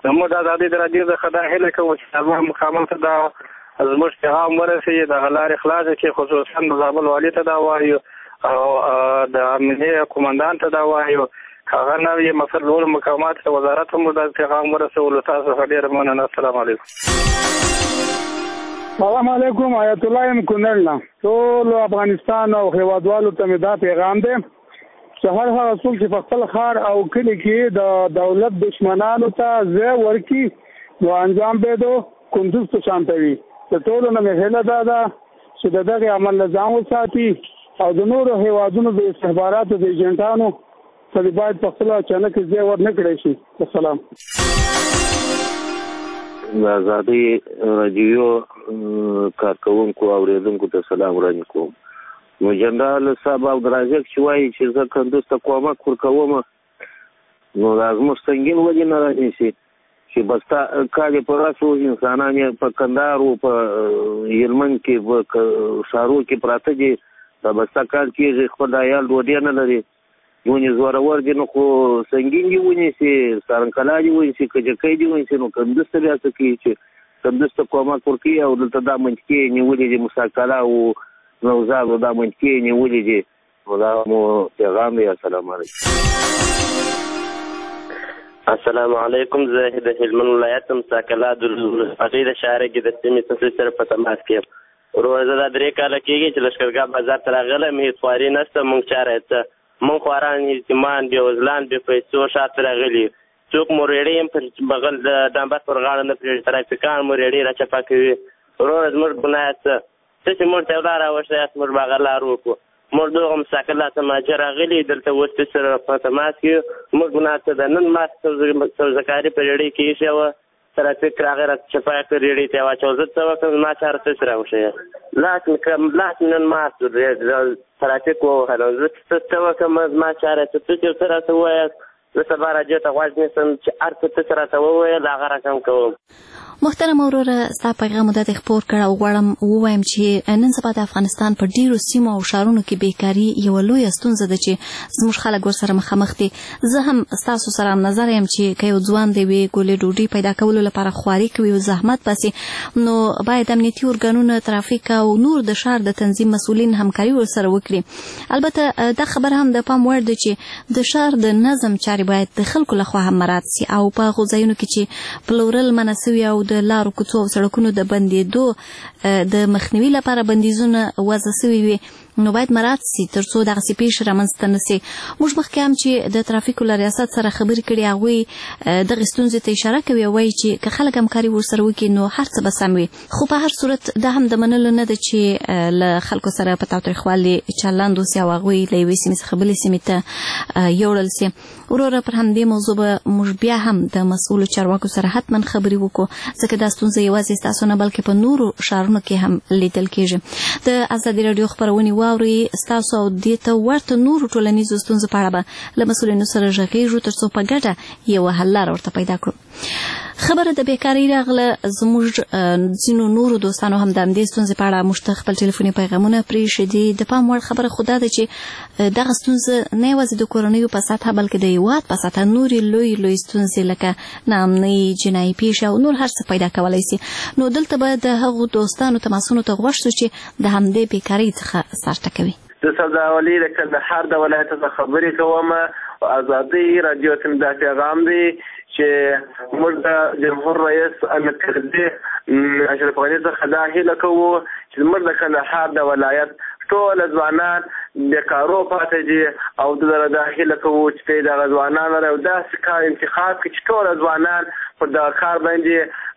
زموږ د ازادۍ د راډیو څخه دا هیله کوو چې زموږ مقامل ته دا زموږ پیغام ورسېږي، دغه لارې خلاصې کړي، خصوصا د زابل والي ته دا وایو او د امنیې قومندان ته دا وایو، هغه نوې مسؤلو مقامات ته وزارت هم دا پیغام ورسولو. تاسو څخه ډېره مننه. السلام علیکم. السلام علیکم. آیت الله یم کونړ نه. ټول افغانستان او هیوادوالو ته مې دا پیغام دی چې هر هغه څوک چې په خپل ښار او کلي کې د دولت دشمنانو ته ځای ورکړي نو انجام به د کندوز په شانته وي. د ټولو نه مې هیله دا ده چې د دغې عمل نه ځان وساتي او د نورو هیوادونو د استخباراتو د ایجنټانو ته باید په خپله اچانک ځای ور نه کړی شي. السلام. د ازادۍ راډیو کارکوونکو او اورېدونکو ته سلام وړاندې کوم. نو جنرال صاحب عبدالرزاق چې وایي چې زه کندوز ته کومک ورکوم نو دا زموږ سنګین ولې نه رانیسي چې بس کار یې په راسو انسانان یې په کندهار او په هلمند کې په ښارو کې پراته دي، دا بسته کار کېږي، خپل عیال ډوډۍ نه لري، ونې زورور دي نو خو سنګین دي ونیسي، سارنکلا دي ونیسي، کجکۍ دي ونیسي، نو کندوز ته بیا څه کوي چې کندوز ته کومک ورکوي او دلته دا منطقې نیولې دي مساکله او نوزادو دا منطقې نیولې دي. نو دا مو پیغام دی. السلام علیکم. السلام علیکم. زه د هلمند ولایت مساکله د هغې د شهره کې د سیمې څخه سره په تماس کې یم. ورور زه دا 3 کاله کېږي چې لښکرګاه بازار ته راغلم، هېڅ خواري نشته، موږ چاره څه موږ خواران یتیمان بېوزلان بې پیسو شاته راغلي، څوک مو ریړۍ هم پر بغل د ډامبر پر غاړه نه پرېږدي، ترافیکان مو ریړۍ راچپه کوي. وروره زموږ ګناه څه چې موږ ته یو لار راوښته یاست، موږ به هغه لار وکړو. موږ دغه مساکله ته مهاجر راغلي، دلته اوس سره په تماس کې موږ ګناه څه ده. نن ما سبزهکاري په ریړۍ کې ایښې وه، ترافیک راغی راچپه کړ، ریړۍ ته یې واچول. زه څه وکړم؟ ما چاره څه راوښیه، لاس مې نن مات ترافیک ووهلم. زه څه وکړم؟ ما چاره څه یو څه راته ووایاست، زه سبا راډیو ته غوږ نیسم چې هر څه څه راته وویل هغه رقم کوم. محترم وروره، ستا پیغام مو داسې خپور کړ او غواړم ووایم چې نن سبا د افغانستان په ډیرو سیمو او ښارونو کې بیکاري یوه لویه ستونزه ده چې زموږ خلک ورسره مخامخ دي. زه هم ستاسو سره همنظره یم چې که یو ځوان د یوې ګولې ډوډۍ پیدا کولو لپاره خواري کوي او زحمت باسي نو باید امنیتي ارګانونه، ترافیک او نور د ښار د تنظیم مسؤلین همکاري ورسره وکړي. البته دا خبر هم د پام وړ ده چې د ښار د نظم چارې باید د خلکو لخوا هم مراعات سي او په هغو ځایونو کې چې پلورل منع سوي او د لارو کوڅو او سړکونو د بندېدو د مخنیوي لپاره بندیزونه وضع سوي وي نو باید مراعات سي تر څو دغسې پیښې رامنځته نه سي. موږ مخکې هم چې د ترافیکو له ریاست سره خبرې کړې هغوی دغې ستونزې ته اشاره کوي او وایي چې که خلک همکاري ورسره وکړي نو هر څه به سم وي. خو په هر صورت دا هم د منلو نه ده چې له خلکو سره په تاوتریخوالي چلند وسي او هغوی له یوې سیمې څخه بلې سیمې ته یوړل سي. وروره پر همدې موضوع به موږ بیا هم د مسؤلو چارواکو سره حتما خبرې وکړو ځکه دا ستونزه یوازې ستاسو نه بلکې په نورو ښارونو کې هم لیدل کېږي. د ازادي راډیو خپرونې واورئ، ستاسو او دې ته ورته نورو ټولنیزو ستونزو په اړه به له مسؤلینو سره غږیږو تر څو په ګډه یوه حل لاره ورته پیدا کړو. خبره د بیکارۍ راغله، زموږ ځینو نورو دوستانو هم د همدې ستونزې په اړه موږ ته خپل ټلیفوني پیغامونه پرېښي دي. د پام وړ خبره خو دا ده چې دغه ستونزه نه یوازې د کورنیو په سطحه بلکې د هېواد په سطحه نورې لوی ستونزې لکه ناامنۍ، جنایي پیښې او نور هر څه پیدا کولی سي. نو دلته به د هغو دوستانو تماسونو ته غوږ شو چې د همدې بیکارۍ څخه سر ټکوي. زه سبزهولي د کندهار د ولایت څخه خبرې کوم. ازادۍ راډیو ته دا پیغام دی چې موږ د جمهور رئیس امیر کرزي اشرف غني څخه دا هیله کوو چې موږ د کندهار د ولایت ټول ځوانان بیکارو پاتې دي او دا هیله کوو چې دغه ځوانان یو داسې کار انتخاب کړي چې ټول ځوانان پر دغه کار باندې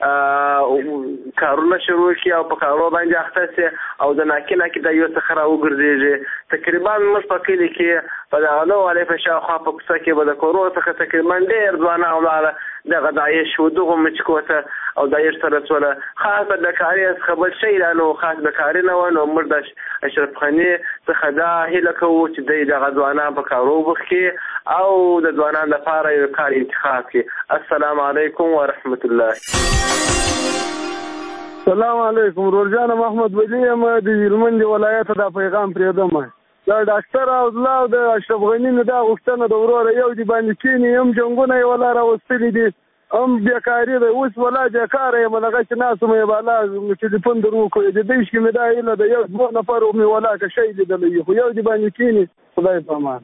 کارونه شروع کړي او په کارو باندې اخته سي او د ناکینه کې د یو څخه راوګرځېږي. تقریبا موږ په کلي کې په دغه نو علي په شاوخوا په کوڅه کې به د کورو څخه تقریبا ډېر ځوانان ولاړه دغه داعش و دغه مچکوته او داعش سره سوله خاص د کاري څخه بل شی نه نو خاص د کاري نه و نو موږ د اشرف غني څخه دا هیله کوو چې دغه ځوانان په کارو وکړي او د ځوانانو لپاره یو کار انتخاب کړي. السلام علیکم ورحمت الله. السلام علیکم. ورورجان محمد ولی یم د هلمند ولایت دا پیغام پرېږدم. دا ډاکټر او د اشرف غني نه دا غوښتنه د وروره یو دي باندې کینی هم جنګونه یې ولا راوستلي دي هم بیکاري ده اوس ولا بیکاره یم دغه چې ناسو مې بالا ټلیفون در وکړو د دې شکې مې دا هیله ده یو دوه نفر مې ولا که شی لیدلی خو یو دې باندې کینی خدای په امان.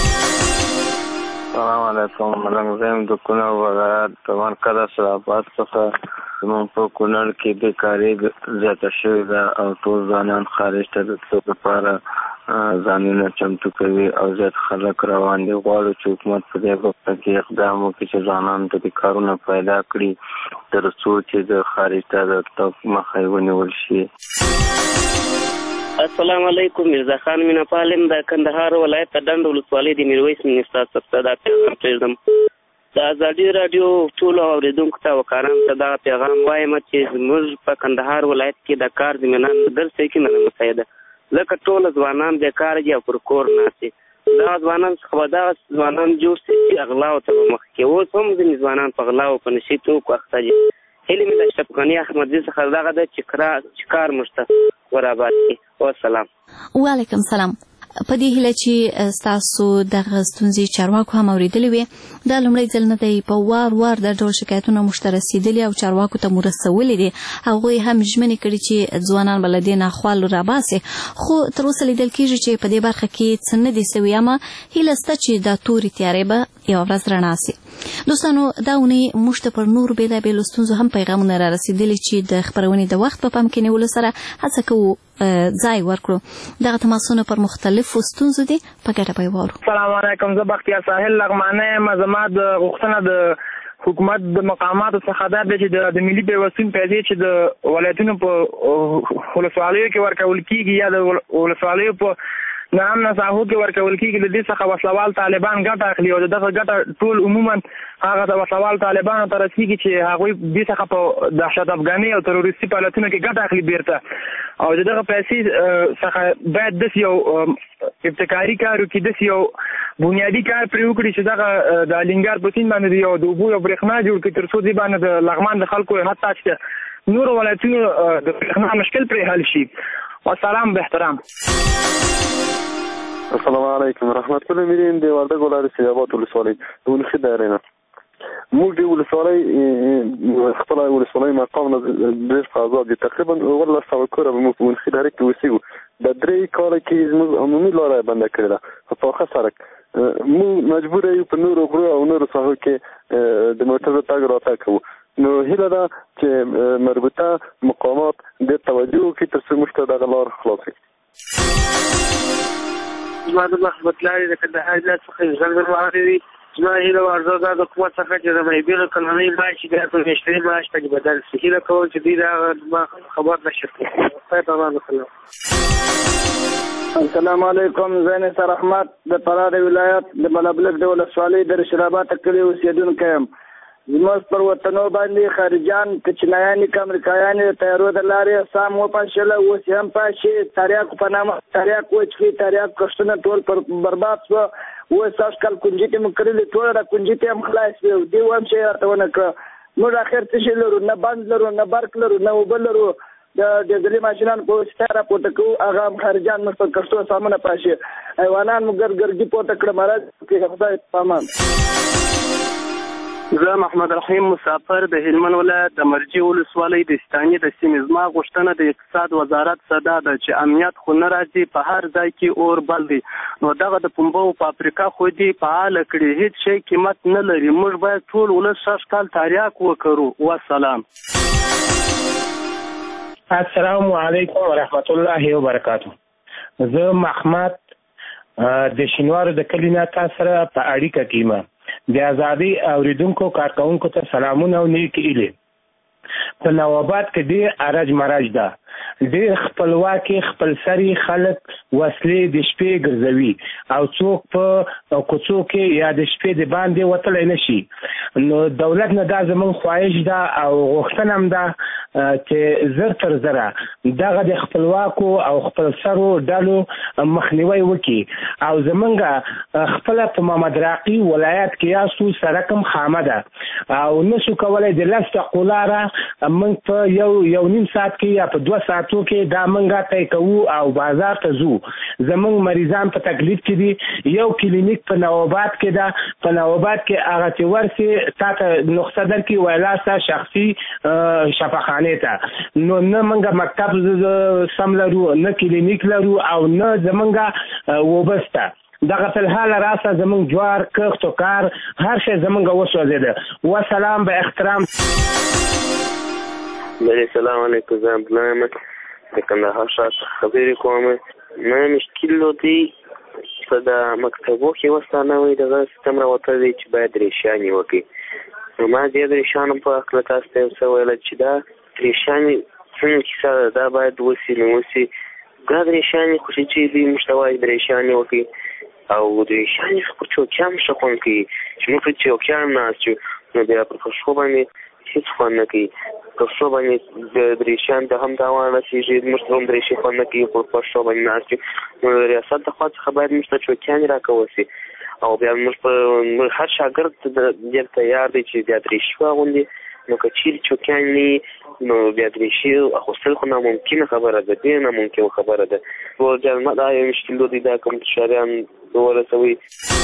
السلام علیکم. ملنګ زیم د کونړ ولایت د مرکز اسلامآباد څخه. زموږ په کونړ کې بیکاري زیاته شوې ده او ټول ځوانان خارج ته د تلو لپاره ځانونه چمتو کوي او زیات خلک روان دي. غواړو چې حکومت په دې برخه کې اقدام وکړي چې ځوانانو ته د کارونه پیدا کړي تر څو چې د خارج ته د تګ مخه یې ونیول شي. السلام علیکم. مرزا خان مینا پالم د کندهار ولایت ډنډ ولسوالۍ د میرویس منیستا څخه دا پیغام پرېږدم. د ازادي راډیو ټولو اورېدونکو ته وکارانو ته دا پیغام وایم چې زموږ په کندهار ولایت کې د کار زمینه درسته کې نه مساعده ځکه ټول ځوانان بیکار دي او پر کور ناست دي. دا ځوانان څخه به دغه ځوانان جوړ شي چې اغلاو ته به مخ کې اوس هم ځینې ځوانان په غلاو په نشي توکو اخته دي. هیلې مې د اشرف غني احمدزي څخه دغه ده چې کار موږ ته وراباد کړي. والسلام. وعلیکم سلام. په دې هیله چې ستاسو دغه ستونزې چارواکو هم اورېدلې وي. دا لومړی ځل نه دی، په وار د ډول شکایتونه موږ ته رسېدلي او چارواکو ته مو رسولي دي. هغوی هم ژمنې کړي چې ځوانان به له دې ناخوال راباسي، خو تر اوسه لیدل کېږي چې په دې برخه کې څه نه دي سوي. اما هیله شته چې دا تورې تیارې به یوه ورځ رڼا سي. دوستانو، دا اونۍ موږ ته پر نورو بېلابېلو ستونزو هم پیغامونه را رسېدلي چې د خپرونې د وخت په پام کې نیولو سره هڅه کوو ځای ورکړو. دغه تماسونه پر مختلفو ستونزو دي، په ګډه به یې واورو. السلام علیکم. زه بختیار ساحل لغمانی یم. زما د غوښتنه د حکومت د مقاماتو څخه دا دی چې د ملي پیوستون پیسې چې د ولایتونو په ولسوالیو کې ورکول کېږي یا د ولسوالیو په نام نساحو کې ورکول کېږي، د دې څخه وسلوال طالبان ګټه اخلي او دغه ګټه ټول عموما هغه د وسلوال طالبانو ته رسېږي چې هغوی دې څخه په دهشت افغاني او تروریستي فعالیتونو کې ګټه اخلي بیرته. او دغه پیسې څخه باید داسې یو ابتکاري کار وکړي، داسې یو بنیادي کار پرې وکړي چې دغه د الینګار په سیند باندې یو د اوبو یو برېښنا جوړ کړي تر څو دې باندې د لغمان د خلکو حتی چې نورو ولایتونو د برېښنا مشکل پرې حل شي. والسلام باحترام. السلام علیکم. رحمت الله میرین د وردګ ولایت سیابات ولسوالۍ ونخي دایره نه موږ د ولسوالۍ خپل ولسوالۍ مقام ډېر آزاد دي، تقریبا 1800 کور به موږ ونخي دایره کې اوسېږو. د 3 کال کې زموږ عمومي لاره بنده کړې ده، پاخه سړک. موږ مجبور یو په نورو غرو او نورو ساحو کې د موټر تګ راتګ کوو. نو هیله ده چې مربوطه مقامات د توجه وکړي تر څو موږ ته دغه لار خلاص کړي. زما د محمد لارې د کندهار ولایت څخه ژوندون واخلي. زما هیله او ارزو دا د حکومت څخه چې د مېبیلو کلنۍ معاش بیا په میاشتني معاش باندې بدل شي. هیله کوم چې دوی دا خبر نشي کړي. خدای په امان وکړي. السلام علیکم. زه نثار احمد د فراه ولایت د بلبلک د ولسوالۍ د رشیدآباد کلي اوسېدونکی یم. زموږ پر وطنو باندې خارجان کچنایانې که امریکایانې د تیارو د لارې سام وپاشله، اوس هم پاشي. تریاکو په نامه تریاک وچکي، تریاک کښتونه ټول پر برباد شوه. اوس سږ کال کنجیتې مو کړلې، ټوله را کنجیتې هم خلاص شوې. دې هم شی راته ونه کړه. موږ اخر څه شی لرو؟ نه بند لرو، نه برق لرو، نه اوبه لرو. د ډیزلي ماشینانو په واسطه راپورته کوو، هغه هم خارجان موږ په کښتو سامونه پاشي. حیوانان مو ګرګردي پورته کړه. مرض کې خدای په امان. زه محمد رحیم مسافر د هلمند ولایت د مرجې ولسوالۍ د ستاني د سیمې. زما غوښتنه د اقتصاد وزارت څخه دا ده چې امنیت خو نه راځي، په هر ځای کې اور بل دی. نو دغه د پنبو فابریکه خو دې فعاله کړي، هیڅ شی قیمت نه لري. موږ باید ټول ولس شش کال تریاک وکړو. والسلام. السلام علیکم ورحمت الله وبرکاته. زه محمد د شینوارو د کلي نه تاسو سره په اړیکه کې یم. د ازادي اوریدونکو کارکونکو ته سلامونه او نیکې هیلې. په نواباد کې ډېر ارج مرج ده، ډېر خپلواکي خپلسري خلک وسلې د شپې ګرځوي او څوک په کوڅو کې یا د شپې د باندې وتلی نه شي. نو دولت نه دا زموږ خواهش ده او غوښتنه هم ده چې زر تر زره دغه د خپلواکو او خپلسرو ډلو مخنیوی وکړي. او زمونږ خپل په محمد راقي ولایت کې یاسو سړک هم خامه ده او نشو کولی د 10 دقیقو لاره موږ په یو نیم ساعت کې یا په 2 ساعتو کې دا منګه طی کوو او بازار ته ځو. زمونږ مریضان په تکلیف کې دي. یو کلینیک په نوآباد کې ده. په نوآباد کې هغه چې ورسې تاته نقطه درکړي ویلا ستا شخصي شفاخانې ته. نو نه موږ مکتب سم لرو، نه کلینیک لرو او نه زمونږ اوبه شته. دغه فلحال راسه زمونږ جوار کښت و کار هر شی زمونږ وسوځېده. وسلام به احترام. السلام علیکم. زه عبدالله یم د کندهار ښار څخه خبرې کوم. نه مشکل دی په د مکتبو کې اوس دا نوی دغه سیستم راوتلی دی چې باید ریشیانې وکړي. نو ما دې د ریشیانو په هکله تاسو ته یو څه ویله چې دا ریشیانې څنګه کیسه ده، دا باید وسي نو وسي. دا د ریشیانې خو چې دوی موږ ته وایي د ریشیانې وکړي او د ریشیانې په چوکیان ښه خوند کوي چې موږ په چوکیان ناست یو نو بیا په پښو باندې هېڅ خوند نه کوي. پښو باندې د ریشیان ته هم تاوان رسېږي، موږ ته هم د ریشې خوند نه کوي، په پښو باندې ناست یو. نو د ریاست د خوا څخه باید موږ ته چوکیانې راکول شي او بیا موږ هر شاګرد ډېر تیار دی چې بیا د ریشې واغوندي. نو که چیرې چوکیان نه وي نو بیا د ریشې اخیستل خو ناممکنه خبره ده، ډېره ناممکنه خبره ده. دا یو مشکل دی، دا کوم شاریان ورسوي.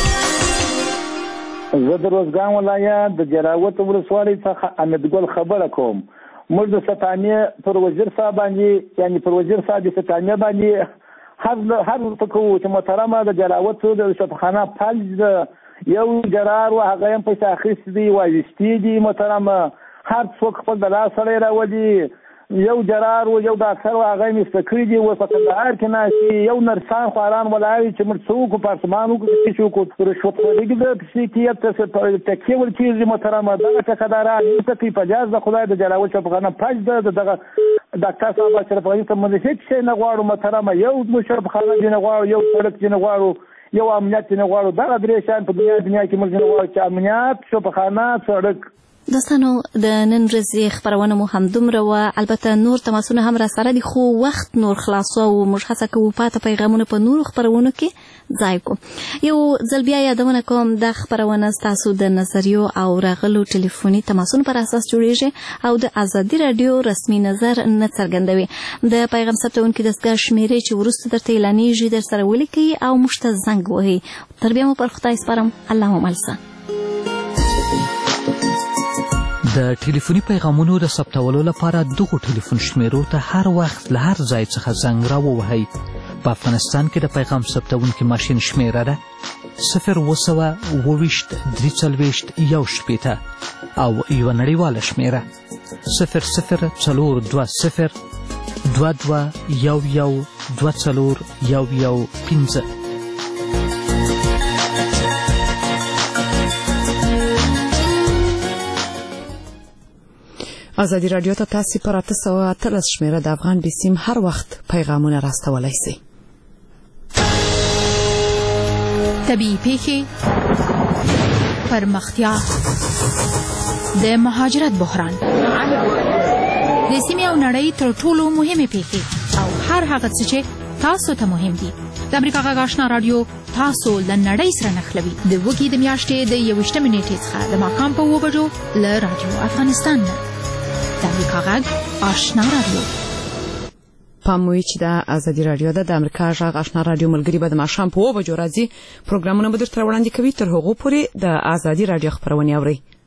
زه د روزګان ولایت د جراوت ولسوالۍ څخه امیدګل خبره کوم. موږ د ستانې پر وزیر صاحب باندې یعنی پر وزیر صاحب د ستانې باندې هر ورته کوو چې محترمه د جراوت د شفاخانه فلج ده، یو جرار و هغه هم پیسې اخیستې دي وایستې دي. محترمه هر څوک خپل د لاس سړی راولي. یو جرار و یو ډاکټر و هغه یې مسته کړي دي. اوس په کندهار کې ناست یو نرسان خواران ولاړ چې موږ څه وکړو، پارسمان وکړو، څه وکړو، رشوتخوري د پسې تکیې ورکېږي. محترمه دغه ټکهداران هېڅ کوي په جاز د خدای د جلاول شفاخانه فج ده. دغه ډاکټر صاحب اشرف غني ته موږ هېڅ شی نه غواړو. محترمه یو شفاخانه دې نه غواړو، یو سړک دې نه غواړو، یو امنیت دې نه غواړو. دغه درې شیان په دنیا کې موږ نه غواړو چې امنیت، شفاخانه، سړک. دوستانو د نن ورځې خبرونه مو همدومره وه. البته نور تماسونه هم راسره دي خو وخت نور خلاصو او موږ هڅه کوو پاته پیغامونه په نورو خپرونو کې ځای کړو. یو ځل بیا یادونه کوم دا خپرونه ستاسو د نظریو او راغلو ټلیفوني تماسونو پر اساس جوړیږي او د ازادي راډیو رسمي نظر نه څرګندوي. د پیغام ثبتونکي دستګاه شمیرې چې وروسته درته اعلانیږي در سره ولیکئ او موږ ته زنګ وهئ. تر بیا مو پر خدای سپارم. الله مو مل شه. د ټلیفوني پیغامونو د ثبتولو لپاره دغو ټلیفون شمیرو ته هر وخت له هر ځای څخه زنګ راووهئ. په افغانستان کې د پیغام ثبتونکي ماشین شمیره ده 0202341 او یوه نړیواله شمیره 002022112415. ازادي راډیو ته تاسو پر 813 شمیره د افغان بیسیم هر وخت پیغامونه راستولای شئ. طبیعي پیښې، پرمختیا، د مهاجرت بحران، د سیمې او نړۍ تر ټولو مهمه پیښې او هر هغه څه چې تاسو ته مهم دي. د امریکا غږ آشنا راډیو تاسو له نړۍ سره نښلوي. د وګړي د میاشتې د 21 نیټې څخه د ماښام په 2 بجو له راډیو افغانستان نه. د امریکا غږ آشنا راډیو. پاموي چې د ازادي راډیو د امریکا غږ آشنا راډیو ملګری به د ماښام په 2 بجو راځي. پروګرامونه به درته وړاندې کوي. تر هغو پورې د ازادي راډیو خبرونه اورئ.